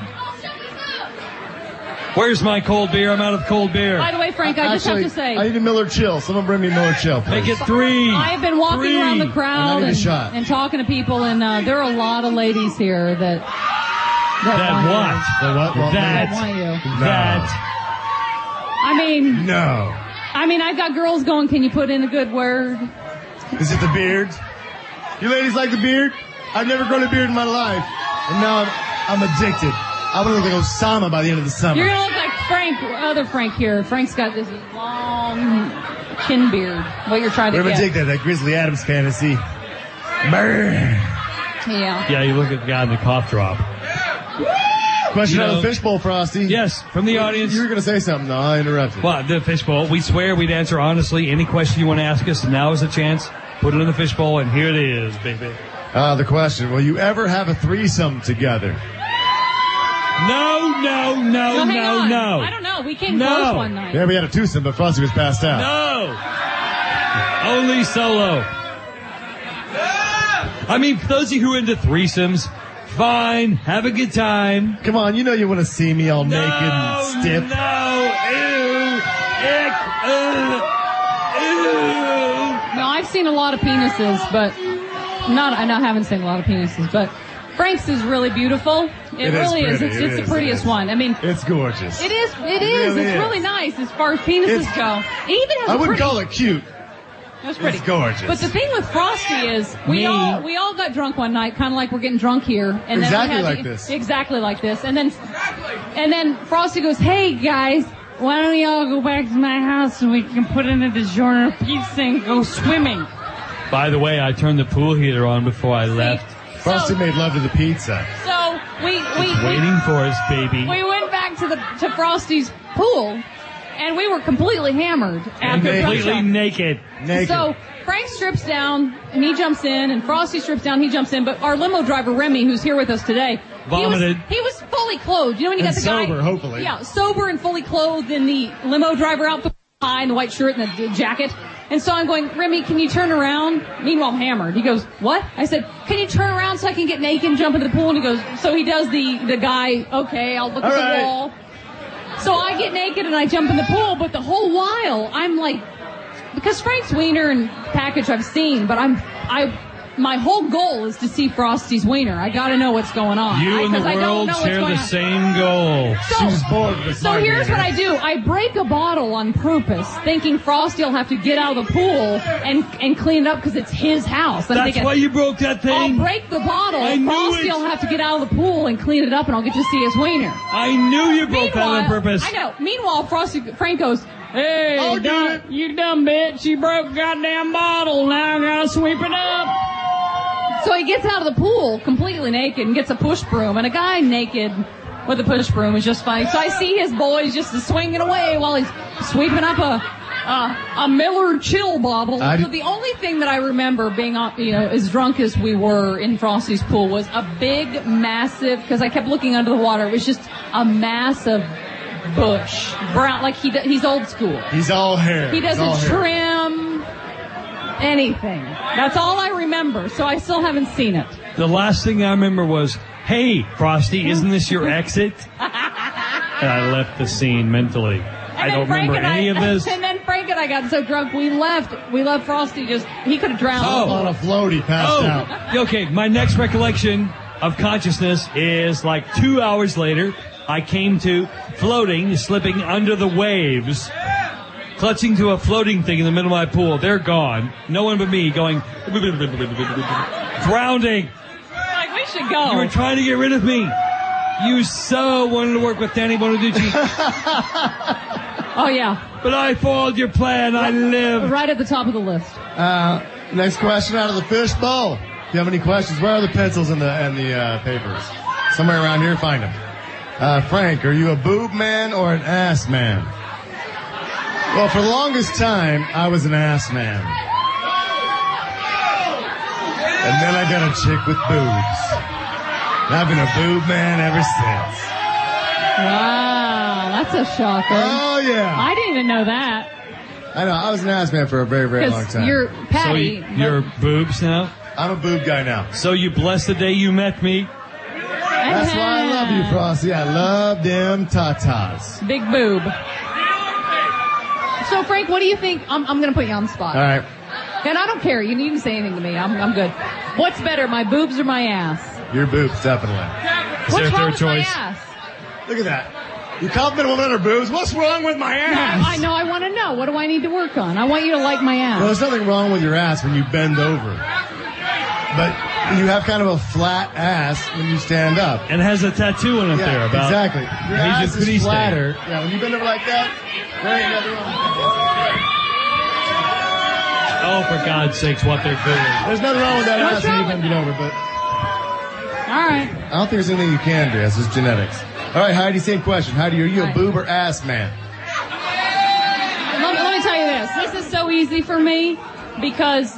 Speaker 1: Where's my cold beer? I'm out of cold beer.
Speaker 3: By the way, Frank, I just
Speaker 2: Actually,
Speaker 3: have to say,
Speaker 2: I need a Miller Chill. Someone bring me Miller Chill, please.
Speaker 1: Make it three.
Speaker 3: I've been walking
Speaker 1: Three.
Speaker 3: around the
Speaker 2: And I
Speaker 3: crowd
Speaker 2: need a
Speaker 3: and,
Speaker 2: shot.
Speaker 3: and talking to people, and uh, there are a lot of ladies here that that,
Speaker 1: That
Speaker 3: want
Speaker 1: what?
Speaker 2: The what? what
Speaker 3: You.
Speaker 1: That.
Speaker 3: That want you.
Speaker 1: That.
Speaker 3: I mean,
Speaker 2: No.
Speaker 3: I mean, I've got girls going, can you put in a good word?
Speaker 2: Is it the beard? You ladies like the beard? I've never grown a beard in my life. And now I'm, I'm addicted. I'm going to look like Osama by the end of the summer.
Speaker 3: You're going to look like Frank, other Frank here. Frank's got this long chin beard. What you're trying to
Speaker 2: I'm
Speaker 3: get.
Speaker 2: addicted. That Grizzly Adams fantasy. Brr.
Speaker 3: Yeah.
Speaker 1: Yeah, you look at the guy in the cough drop.
Speaker 2: Question
Speaker 1: You
Speaker 2: on
Speaker 1: know-
Speaker 2: the fishbowl, Frosty.
Speaker 1: Yes, from the audience.
Speaker 2: You were going to say something, though. I interrupted.
Speaker 1: Well, the fishbowl. We swear we'd answer honestly any question you want to ask us. Now is the chance. Put it in the fishbowl, and here it is, baby.
Speaker 2: Uh, the question, will you ever have a threesome together?
Speaker 1: No, no, no,
Speaker 3: hang
Speaker 1: no,
Speaker 3: on.
Speaker 1: no.
Speaker 3: I don't know. We came
Speaker 1: No.
Speaker 3: close one night.
Speaker 2: Yeah, we had a twosome, but Frosty was passed out.
Speaker 1: No. Only solo. I mean, for those of you who are into threesomes, fine. Have a good time.
Speaker 2: Come on, you know you want to see me all
Speaker 1: No,
Speaker 2: naked and stiff.
Speaker 1: no. Ew. Ick. Ugh. Ew.
Speaker 3: No, I've seen a lot of penises, but not. I know I haven't seen a lot of penises, but Frank's is really beautiful. It,
Speaker 2: It is
Speaker 3: really is.
Speaker 2: pretty.
Speaker 3: It's,
Speaker 2: It
Speaker 3: it's
Speaker 2: is.
Speaker 3: the prettiest
Speaker 2: It is.
Speaker 3: one. I mean,
Speaker 2: It's gorgeous.
Speaker 3: it is. It is.
Speaker 2: really
Speaker 3: it's
Speaker 2: is.
Speaker 3: really nice as far as penises
Speaker 2: It's-
Speaker 3: go. It even has
Speaker 2: I
Speaker 3: a
Speaker 2: wouldn't
Speaker 3: pretty.
Speaker 2: call it cute.
Speaker 3: It's pretty.
Speaker 2: It's gorgeous.
Speaker 3: But the thing with Frosty is, we
Speaker 1: Me.
Speaker 3: all we all got drunk one night, kind of like we're getting drunk here, and then
Speaker 2: Exactly
Speaker 3: we had
Speaker 2: like
Speaker 3: the-
Speaker 2: this.
Speaker 3: exactly like this, and then and then Frosty goes, "Hey guys, why don't y'all go back to my house and we can put in a DiGiorno pizza and go swimming?"
Speaker 1: By the way, I turned the pool heater on before I left.
Speaker 2: Frosty
Speaker 3: So,
Speaker 2: made love to the pizza.
Speaker 3: so we we
Speaker 1: Waiting for us, baby.
Speaker 3: we, we went back to the to Frosty's pool, and we were completely hammered
Speaker 1: And
Speaker 3: after
Speaker 1: completely
Speaker 3: Drunk Show.
Speaker 1: naked.
Speaker 2: Naked.
Speaker 3: So Frank strips down and he jumps in, and Frosty strips down, he jumps in. But our limo driver Remy, who's here with us today,
Speaker 1: Vomited.
Speaker 3: He was, he was fully clothed. You know when you
Speaker 2: And
Speaker 3: got the guy
Speaker 2: sober, hopefully.
Speaker 3: Yeah, sober and fully clothed in the limo driver outfit, tie and the white shirt and the jacket. And so I'm going, Remy, can you turn around? Meanwhile, I'm hammered. He goes, what? I said, can you turn around so I can get naked and jump into the pool? And he goes, so he does the the guy. Okay, I'll look
Speaker 2: All
Speaker 3: at
Speaker 2: right.
Speaker 3: the wall. So I get naked and I jump in the pool, but the whole while I'm like, because Frank's wiener and package I've seen, but I'm I my whole goal is to see Frosty's wiener. I got to know what's going on.
Speaker 1: You
Speaker 3: I,
Speaker 1: and the
Speaker 3: 'cause I don't
Speaker 1: world
Speaker 3: know what's
Speaker 1: share
Speaker 3: going
Speaker 1: the
Speaker 3: on.
Speaker 1: same goal.
Speaker 3: So,
Speaker 2: She was bored with the
Speaker 3: so
Speaker 2: smart
Speaker 3: here's
Speaker 2: meter.
Speaker 3: what I do. I break a bottle on purpose, thinking Frosty will have to get out of the pool and and clean it up because it's his house. I'm
Speaker 1: That's
Speaker 3: thinking,
Speaker 1: why you broke that
Speaker 3: I'll
Speaker 1: thing.
Speaker 3: break the bottle.
Speaker 1: I knew
Speaker 3: Frosty
Speaker 1: it.
Speaker 3: will have to get out of the pool and clean it up, and I'll get to see his wiener.
Speaker 1: I knew you broke that on purpose.
Speaker 3: I know. Meanwhile, Frosty Frank goes, "Hey,
Speaker 2: I'll do
Speaker 3: dumb-
Speaker 2: it."
Speaker 3: you dumb bitch! You broke a goddamn bottle. Now I gotta sweep it up." So he gets out of the pool completely naked and gets a push broom, and a guy naked with a push broom is just fine. So I see his boys just swinging away while he's sweeping up a a, a Miller Chill bottle.
Speaker 2: I
Speaker 3: So
Speaker 2: did-
Speaker 3: the only thing that I remember being, uh, you know, as drunk as we were in Frosty's pool was a big, massive, because I kept looking under the water. It was just a massive bush, brown, like he he's old school.
Speaker 2: He's all hair.
Speaker 3: He
Speaker 2: He's all
Speaker 3: doesn't
Speaker 2: hair.
Speaker 3: trim anything. That's all I remember. So I still haven't seen it.
Speaker 1: The last thing I remember was, hey, Frosty, isn't this your exit? and I left the scene mentally. I don't
Speaker 3: Frank
Speaker 1: remember
Speaker 3: and
Speaker 1: any
Speaker 3: I,
Speaker 1: of this.
Speaker 3: And then Frank and I got so drunk we left. We left Frosty just, he could have drowned.
Speaker 1: Oh.
Speaker 2: On a floaty, passed
Speaker 1: Oh,
Speaker 2: out.
Speaker 1: okay. My next recollection of consciousness is like two hours later. I came to floating, slipping under the waves, clutching to a floating thing in the middle of my pool. They're gone. No one but me going, drowning.
Speaker 3: Like, we should go.
Speaker 1: You were trying to get rid of me. You so wanted to work with Danny Bonaducci.
Speaker 3: Oh, yeah.
Speaker 1: But I foiled your plan. I live.
Speaker 3: Right at the top of the list.
Speaker 2: Uh, next question out of the fishbowl. If you have any questions, where are the pencils and the and the uh, papers? Somewhere around here, find them. Uh, Frank, are you a boob man or an ass man? Well, for the longest time, I was an ass man. And then I got a chick with boobs. And I've been a boob man ever since.
Speaker 3: Wow, that's a shocker.
Speaker 2: Oh, yeah.
Speaker 3: I didn't even know that.
Speaker 2: I know, I was an ass man for a very, very long
Speaker 3: Because
Speaker 2: time.
Speaker 3: you're
Speaker 1: So
Speaker 3: Patty.
Speaker 1: you, you're boobs now?
Speaker 2: I'm a boob guy now.
Speaker 1: So you blessed the day you met me?
Speaker 2: That's why I love you, Frosty. I love them tatas.
Speaker 3: Big boob. So, Frank, what do you think? I'm, I'm going to put you on the spot.
Speaker 2: All right.
Speaker 3: And I don't care. You needn't say anything to me. I'm, I'm good. What's better, my boobs or my ass?
Speaker 2: Your boobs, definitely.
Speaker 1: Is
Speaker 3: What's
Speaker 1: there a
Speaker 3: wrong
Speaker 1: third
Speaker 3: with
Speaker 1: choice?
Speaker 3: my ass?
Speaker 2: Look at that. You compliment a woman on her boobs. What's wrong with my ass?
Speaker 3: I know. I want to know. What do I need to work on? I want you to like my ass.
Speaker 2: Well, there's nothing wrong with your ass when you bend over. But you have kind of a flat ass when you stand up.
Speaker 1: And has a tattoo on it
Speaker 2: Yeah,
Speaker 1: there about
Speaker 2: exactly. Your
Speaker 1: He's
Speaker 2: ass
Speaker 1: a goodie
Speaker 2: is
Speaker 1: stain.
Speaker 2: flatter. Yeah, when you bend over like that, there ain't nothing wrong with that.
Speaker 1: Oh, for God's sakes, what they're doing.
Speaker 2: There's nothing wrong with that
Speaker 3: What's
Speaker 2: ass when you
Speaker 3: wrong with
Speaker 2: bend it over, but
Speaker 3: All right.
Speaker 2: I don't think there's anything you can do. That's just genetics. All right, Heidi, same question. Heidi, are you a
Speaker 3: Right.
Speaker 2: boob or ass man?
Speaker 3: Let, let me tell you this. This is so easy for me because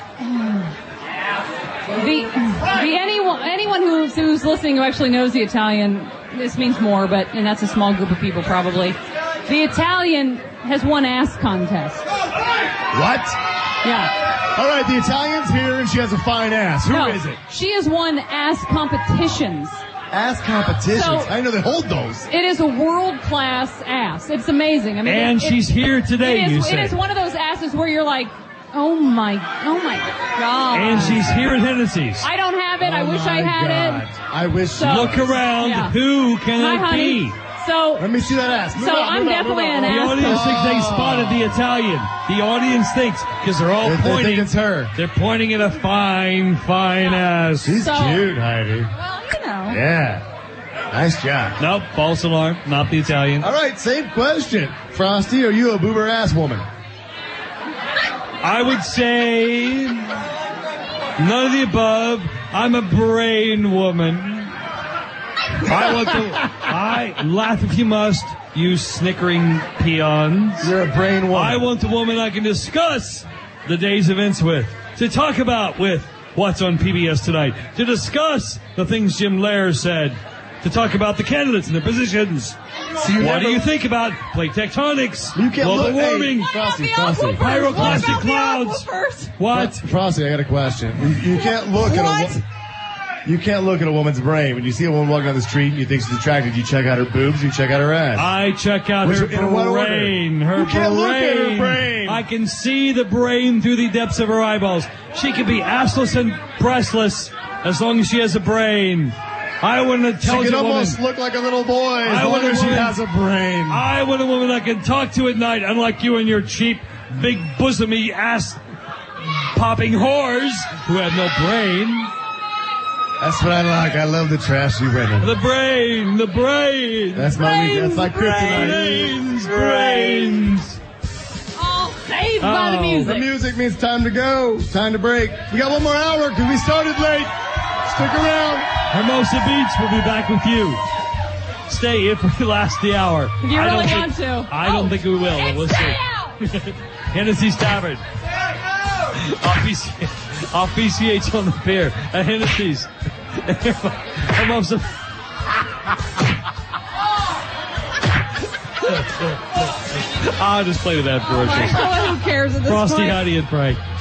Speaker 3: the the anyone anyone who's who's listening who actually knows the Italian, this means more, but and that's a small group of people probably. The Italian has won ass contest.
Speaker 2: What?
Speaker 3: Yeah.
Speaker 2: All right, the Italian's here and she has a fine ass. Who
Speaker 3: no,
Speaker 2: is it?
Speaker 3: She has won ass competitions.
Speaker 2: Ass competitions.
Speaker 3: So-
Speaker 2: I know they hold those.
Speaker 3: It is a world-class ass. It's amazing. I mean,
Speaker 1: And
Speaker 3: it,
Speaker 1: she's
Speaker 3: it,
Speaker 1: here today,
Speaker 3: It
Speaker 1: you
Speaker 3: is,
Speaker 1: say.
Speaker 3: it is one of those asses where you're like, oh my, oh my God.
Speaker 1: And she's here at Hennessy's.
Speaker 3: I don't have it. I
Speaker 2: Oh
Speaker 3: wish I
Speaker 2: my
Speaker 3: had
Speaker 2: God.
Speaker 3: it.
Speaker 2: I wish
Speaker 3: So-
Speaker 2: you
Speaker 1: Look around.
Speaker 3: Yeah.
Speaker 1: Who can
Speaker 3: Hi,
Speaker 1: it
Speaker 3: honey.
Speaker 1: be?
Speaker 3: So,
Speaker 2: Let me see that ass. Move
Speaker 3: So
Speaker 2: out,
Speaker 3: I'm
Speaker 2: move out,
Speaker 3: definitely
Speaker 2: move out.
Speaker 3: an
Speaker 1: The
Speaker 3: ass
Speaker 1: audience thinks they
Speaker 2: Oh.
Speaker 1: spotted the Italian. The audience thinks, because they're all
Speaker 2: They- they think
Speaker 1: pointing.
Speaker 2: it's her.
Speaker 1: They're pointing at a fine, fine ass.
Speaker 2: She's
Speaker 3: So-
Speaker 2: cute, Heidi.
Speaker 3: well, you know.
Speaker 2: Yeah. Nice job.
Speaker 1: Nope, false alarm. Not the Italian.
Speaker 2: All right, same question. Frosty, are you a boob or ass woman?
Speaker 1: I would say none of the above. I'm a brain woman. I want to. I laugh if you must, you snickering peons.
Speaker 2: You're a brain woman.
Speaker 1: I want a woman I can discuss the day's events with, to talk about with what's on P B S tonight, to discuss the things Jim Lair said, to talk about the candidates and their positions.
Speaker 2: So you
Speaker 1: what
Speaker 2: never-
Speaker 1: do you think about plate tectonics,
Speaker 2: You can't
Speaker 1: global
Speaker 2: look- hey,
Speaker 1: warming,
Speaker 2: Frosty,
Speaker 3: The
Speaker 2: Frosty.
Speaker 3: aquifers.
Speaker 1: pyroclastic
Speaker 3: What about the
Speaker 1: clouds?
Speaker 3: aquifers?
Speaker 1: What?
Speaker 2: Frosty, I got a question. You, you can't look at a
Speaker 3: What?
Speaker 2: wo- You can't look at a woman's brain. When you see a woman walking down the street and you think she's attractive, you check out her boobs, you check out her ass.
Speaker 1: I check out
Speaker 2: Which-
Speaker 1: her
Speaker 2: in what order?
Speaker 1: brain. Her
Speaker 2: You can't
Speaker 1: brain.
Speaker 2: look at her brain.
Speaker 1: I can see the brain through the depths of her eyeballs. She can be assless and breastless as long as she has a brain. I want an
Speaker 2: she can
Speaker 1: intelligent woman.
Speaker 2: almost look like a little boy as
Speaker 1: I
Speaker 2: long
Speaker 1: want a
Speaker 2: as she
Speaker 1: woman-
Speaker 2: has a brain.
Speaker 1: I want a woman I can talk to at night, unlike you and your cheap, big bosomy ass popping whores who have no brain.
Speaker 2: That's what I like. I love the trashy women.
Speaker 1: The brain, the brain.
Speaker 2: That's my week. That's my kryptonite.
Speaker 1: Brains, brains.
Speaker 3: All saved by the
Speaker 1: Oh.
Speaker 3: music.
Speaker 2: The music means time to go. Time to break. We got one more hour because we started late. Stick around.
Speaker 1: Hermosa Beach will be back with you. Stay if we last the hour.
Speaker 3: If you
Speaker 1: I don't
Speaker 3: really
Speaker 1: think-
Speaker 3: want to.
Speaker 1: I don't
Speaker 3: Oh,
Speaker 1: think we will.
Speaker 3: and
Speaker 1: We'll
Speaker 3: stay
Speaker 1: see.
Speaker 3: out.
Speaker 1: Hennessy's Tavern. Off P C, off P C H on the pier at Hennessy's. Hermosa. I'll just play with that for
Speaker 3: Who cares at this
Speaker 1: Frosty,
Speaker 3: point?
Speaker 1: Heidi, and Frank.